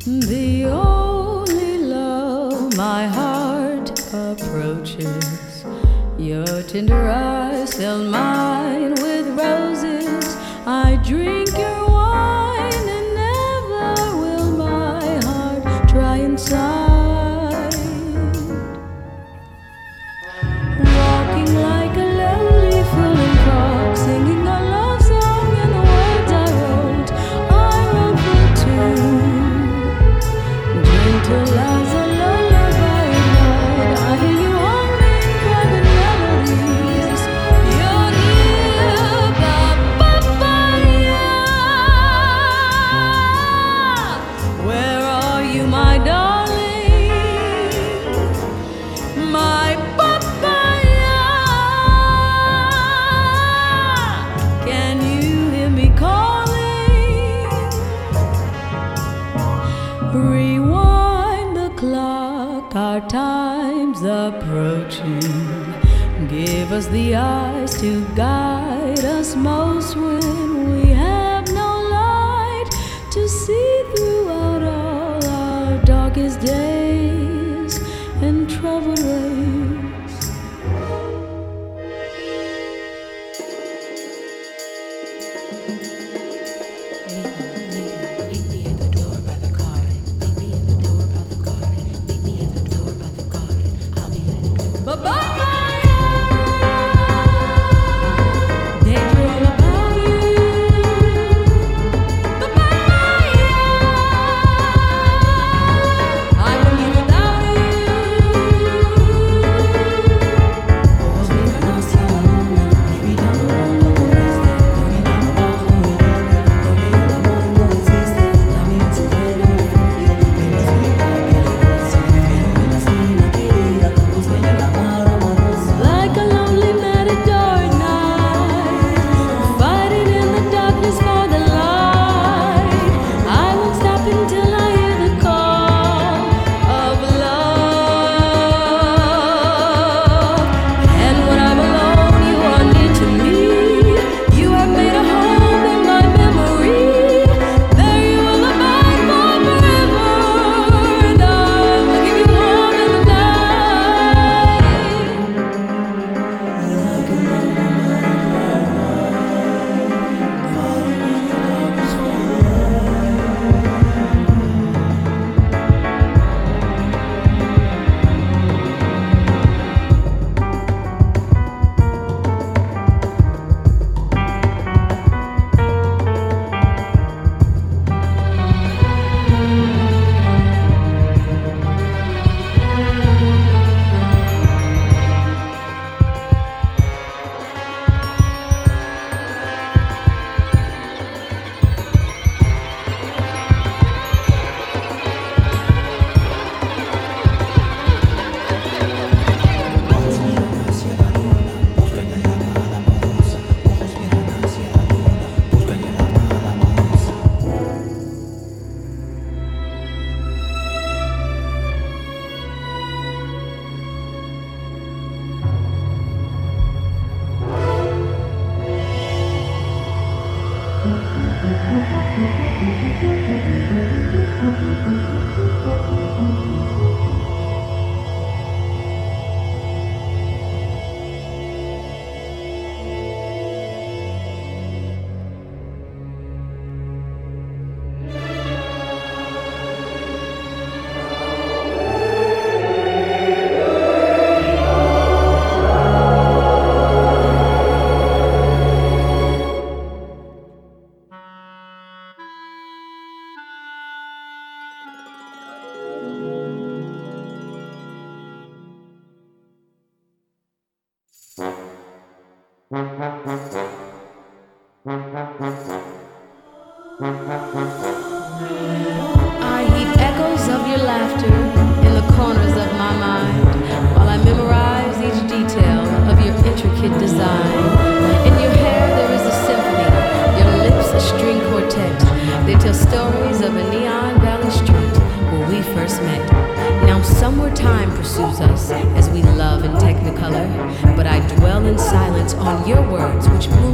The only love my heart approaches, your tender eyes fill mine with roses. I drink your wine and never will my heart dry inside. Walking like a lonely fool in park, singing a love song in the words I wrote for two. Gentle as a lullaby at night, I hear you humming private melodies. You're near, papaya. Where are you, my darling? My papaya. Can you hear me calling? Rewind the clock, our time's approaching. Give us the eyes to guide us most when we have no light to see throughout all our darkest days and troubled ways. Meet me at the door by the garden. Meet me at the door by the garden. Meet me at the door by the garden. I'll be at the door. Bye-bye. Danger all about you. Bye-bye. I will be without you. Like a lonely matador at night, fighting in the darkness for the light. I won't stop until I hear the call of love. And when I'm alone, you are near to me. You have made a home in my memory. There you will abide for forever, and I'm looking you warm in the night. I hear echoes of your laughter in the corners of my mind, while I memorize each detail of your intricate design. In your hair there is a symphony, your lips a string quartet. They tell stories of a neon valley street where we first met. Now somewhere time pursues us as we love in technicolor, but I dwell in silence on your words which move